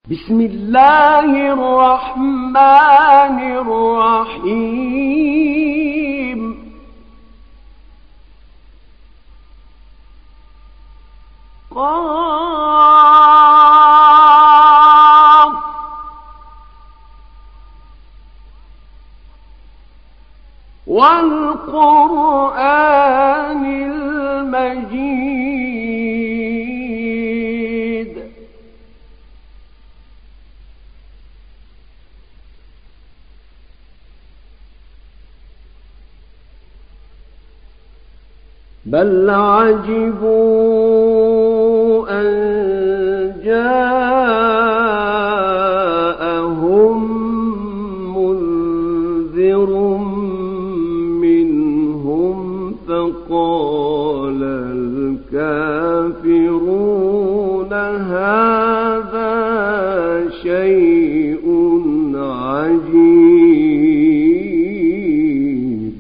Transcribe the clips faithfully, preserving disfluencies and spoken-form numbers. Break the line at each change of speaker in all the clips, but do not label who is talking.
بسم الله الرحمن الرحيم قاف والقرآن المجيد بل عجبوا أن جاءهم منذر منهم فقال الكافرون هذا شيء عجيب.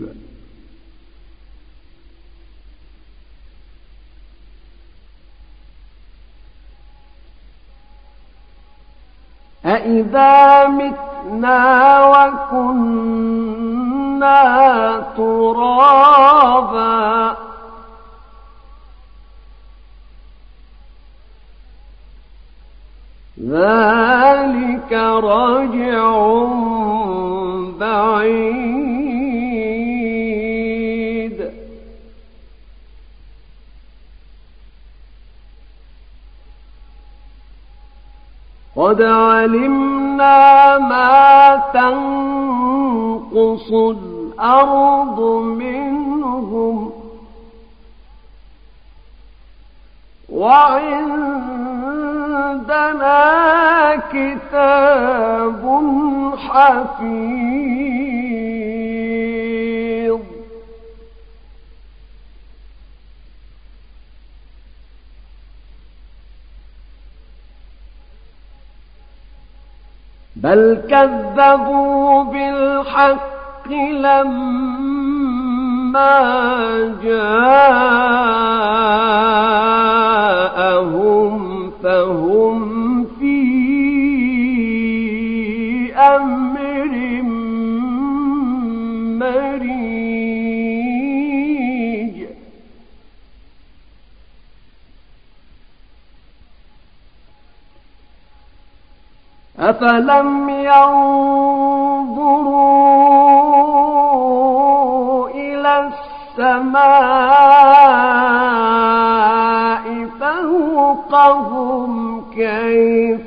أَإِذَا مِتْنَا وَكُنَّا تُرَابًا ذَلِكَ رَجْعٌ بَعِيدٌ. قد علمنا ما تنقص الأرض منهم وعندنا كتاب حفيظ. بل كذبوا بالحق لما جاءهم فهم في أمر مريج. أفلم ينظروا إلى السماء فوقهم كيف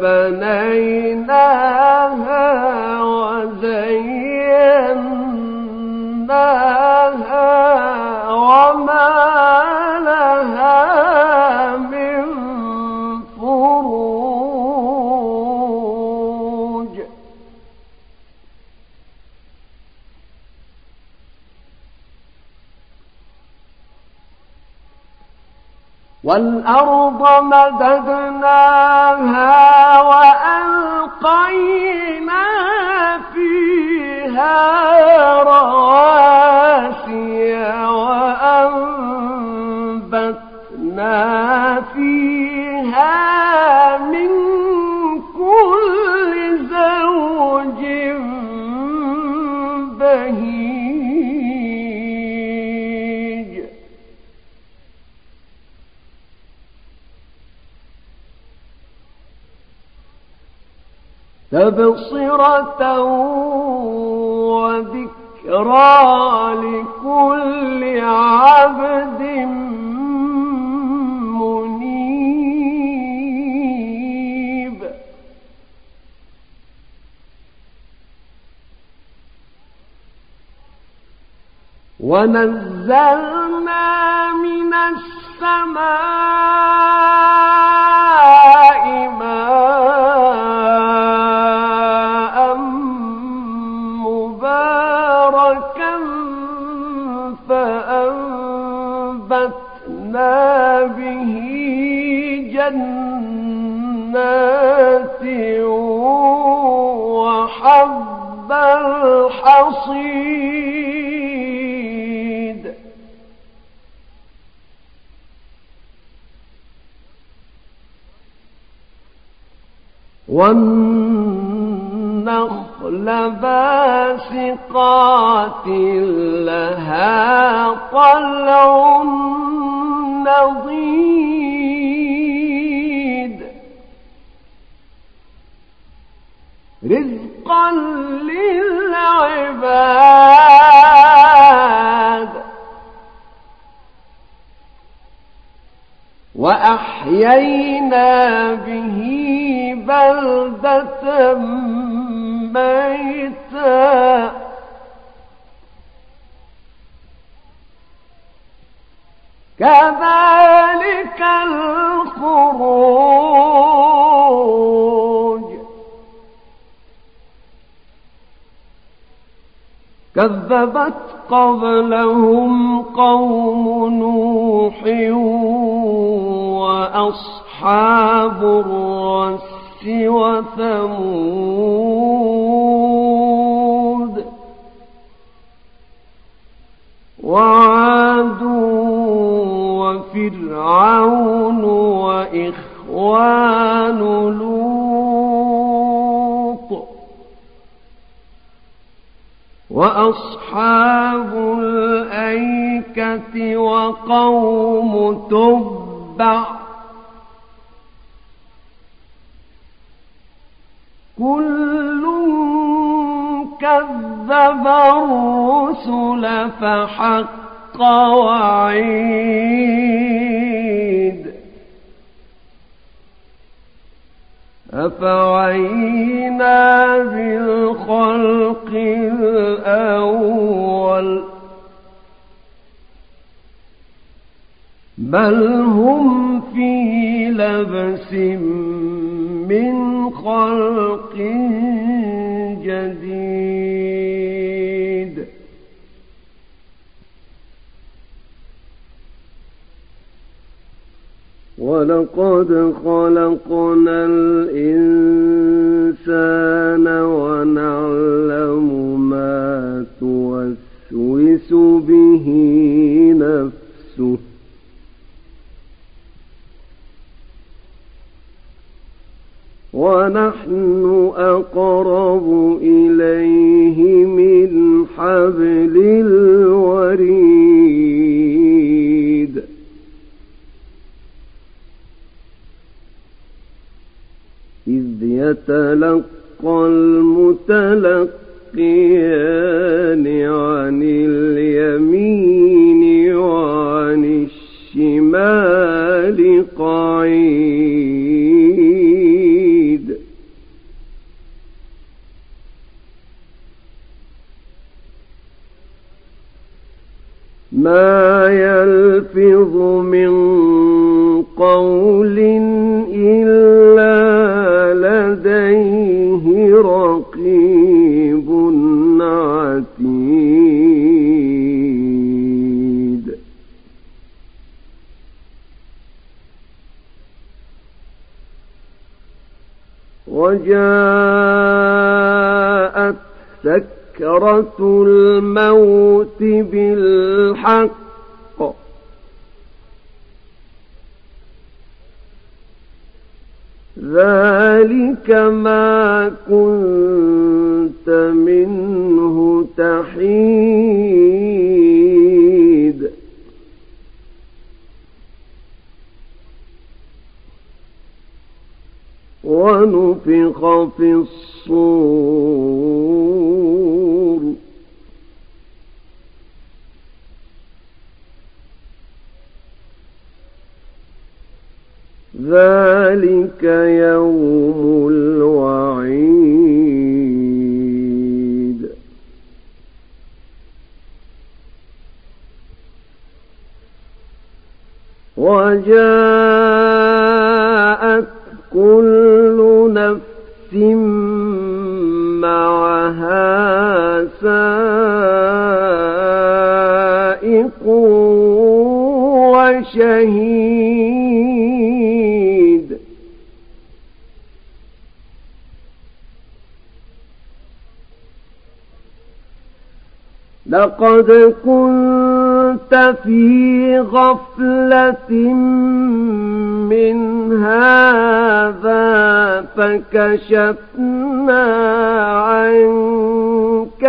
بنيناها وزيناها وما لها من فروج. والأرض مددناها وألقينا فيها رواسي وأنبتنا فيها من كل زوج بهيج. تبصرة وذكرى لكل عبد منيب. ونزلنا من السماء ماء مباركا فأنبتنا به جنات وحب الحصيد. والنخل باسقات لها طلع نضيد رزقا للعباد وأحيينا به بلدة ميتا كذلك الخروج كذبت قبلهم قوم نوح وأصحاب الرس وثمود وعاد وفرعون وإخوان لوط وأصحاب الأيكة وقوم تبع كل كذب الرسل فحق وعيد أفعينا بالخلق الأول بل هم في لبس من خلق جديد ولقد خلقنا الإنسان ونعلم ما توسوس به نفسه ونحن أقرب إليه من حبل الوريد إذ يتلقى المتلقيان عن اليمين وعن الشمال قعيد ما يلفظ من قول إلا لديه رقيب عتيد وجاءت سكرة الموت بالحق ذلك ما كنت منه تحيد ونفخ في الصور ذلك يوم الوعيد وجاءت كل نفس معها سائق وشهيد لقد كنت في غفلة من هذا فكشفنا عنك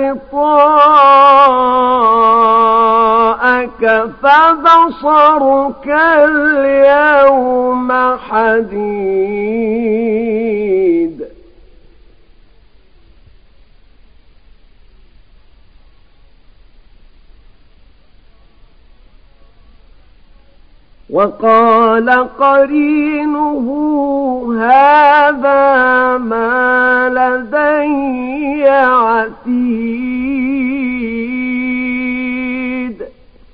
غطاءك فبصرك اليوم حديد. وقال قرينه هذا ما لدي عتيد.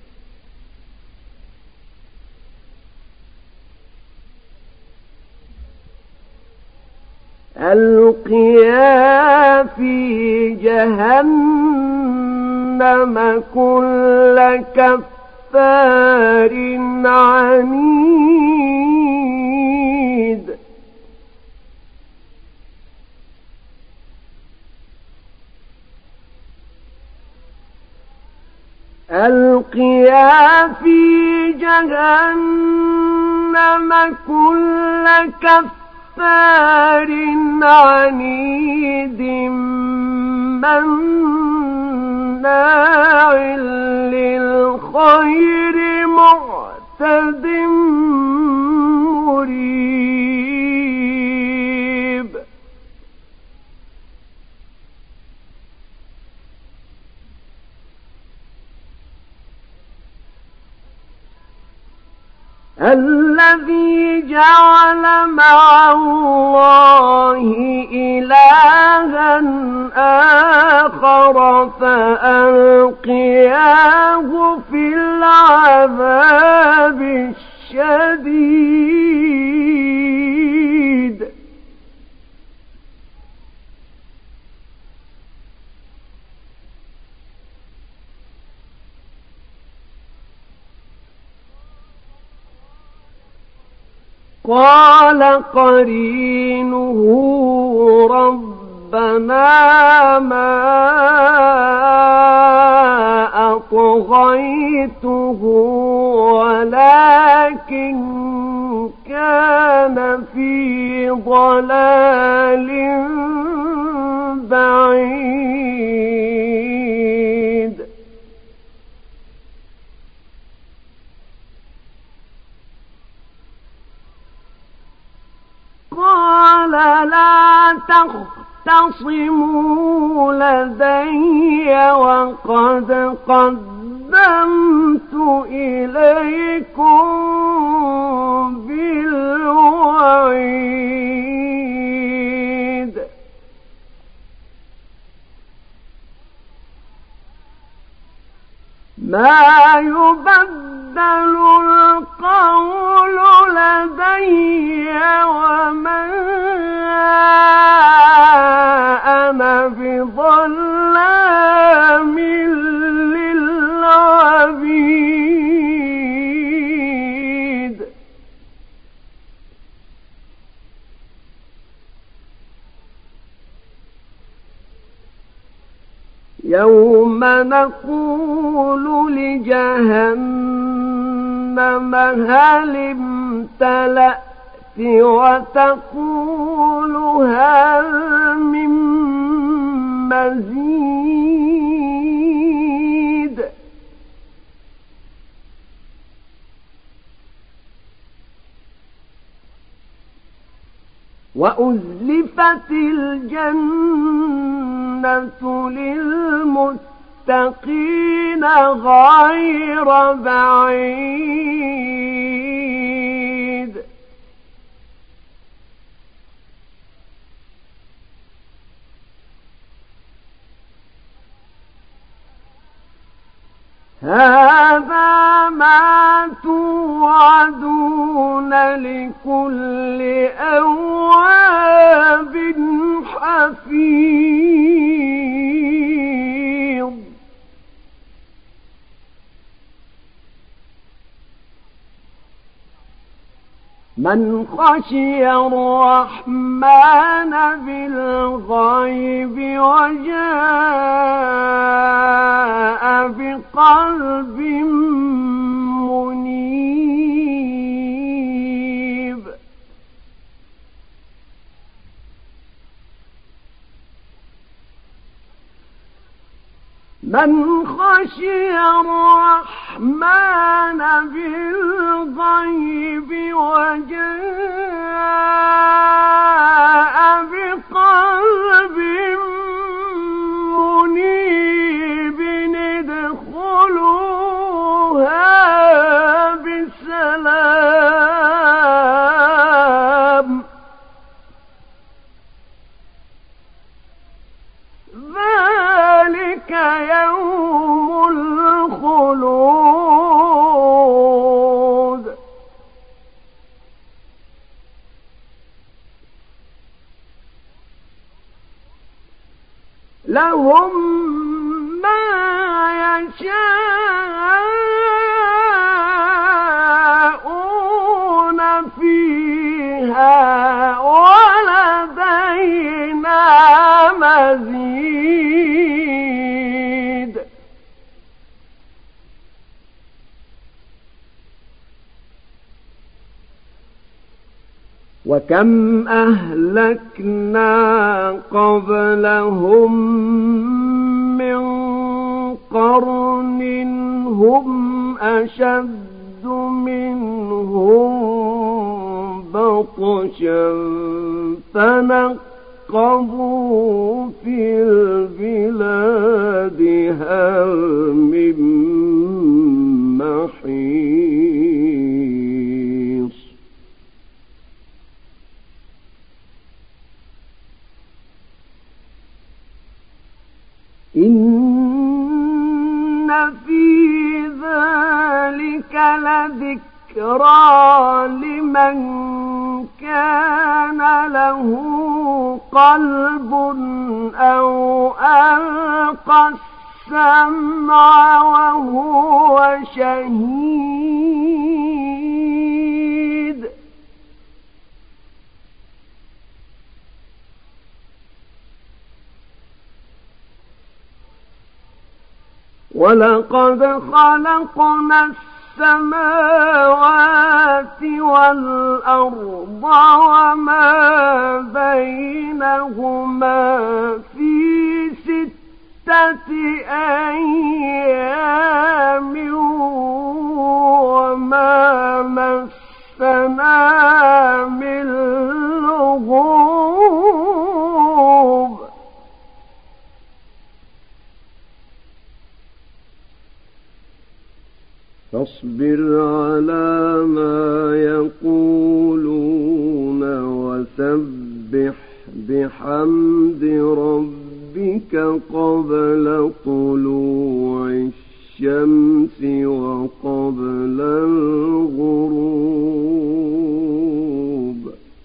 ألقيا في جهنم كل كفار عنيد. ألقيا في جهنم كل كفار عنيد مناع للخير معتد مريب. الذي جعل مع الله إلها آخر فألقياه في العذاب الشديد. قال قرينه ربنا ما أطغيته ولكن كان في ضلال بعيد. قال لا تختصموا لدي وقد قدمت إليكم بالوعيد. ما يبدل القول لدي وما أنا بظلام للعبيد. يوم نقول لجهنم هل امتلأت وتقول هل من مزيد. وأزلفت الجنة للمتقين غير بعيد. هذا ما توعدون لكل أواب حفيظ. من خشي الرحمن بالغيب وجاء بقلب منيب من خشي الرحمن بالغيب وجاء بقلب منيب ادخلوها بسلام ذلك يوم الخلود لهم ما يشاءون فيها ولدينا مزيد وكم أهلكنا قبلهم من قرن هم أشد منهم بطشا فنقبوا في البلاد هل من محيص إن في ذلك لذكرى لمن كان له قلب أو ألقى السمع وهو شهيد ولقد خلقنا السماوات والأرض وما بينهما في ستة أيام وما مسنا من لغوب فاصبر على ما يقولون وسبح بحمد ربك قبل طلوع الشمس وقبل الغروب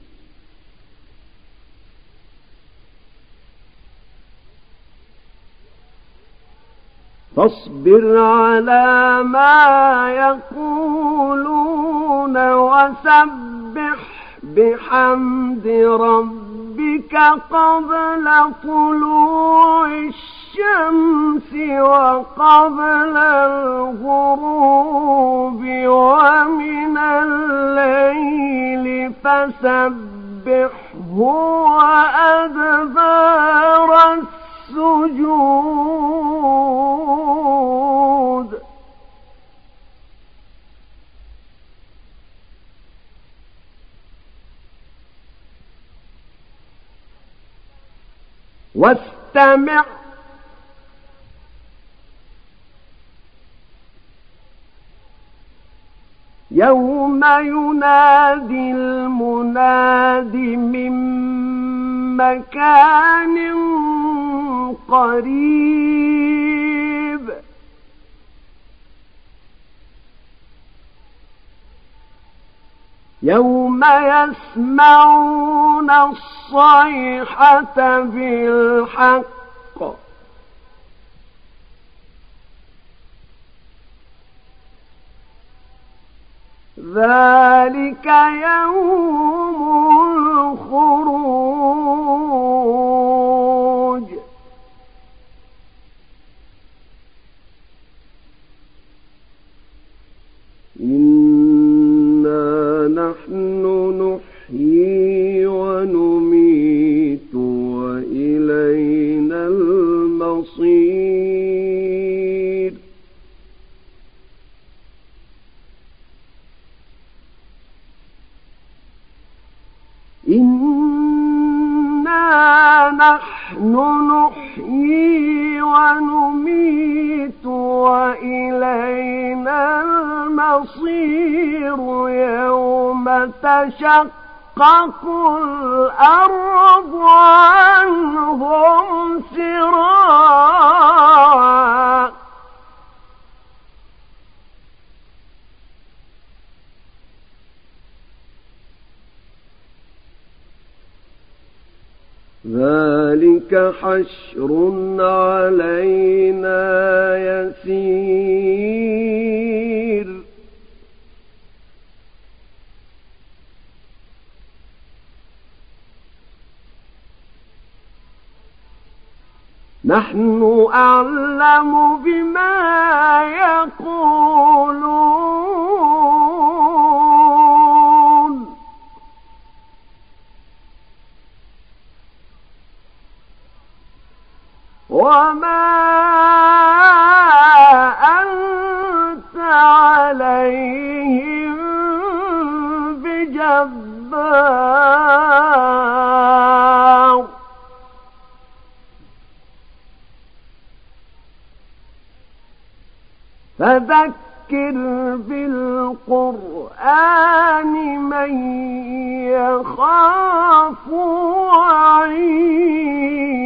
فاصبر على ما يقولون وسبح بحمد ربك قبل طلوع الشمس وقبل الغروب ومن الليل فسبحه وأدبار السجود واستمع يوم ينادي المناد من مكان قريب يوم يسمعون الصيحة بالحق ذلك يوم الخروج إنا نحن نحيي ونميت وإلينا المصير إنا نحن نحيي ونميت وإلينا المصير يوم تشقق الأرض عنهم سراعا ذلك حشر علينا يسير نحن أعلم بما يقولون وما أنت عليهم بجبار فذكر بالقرآن من يخاف وعيد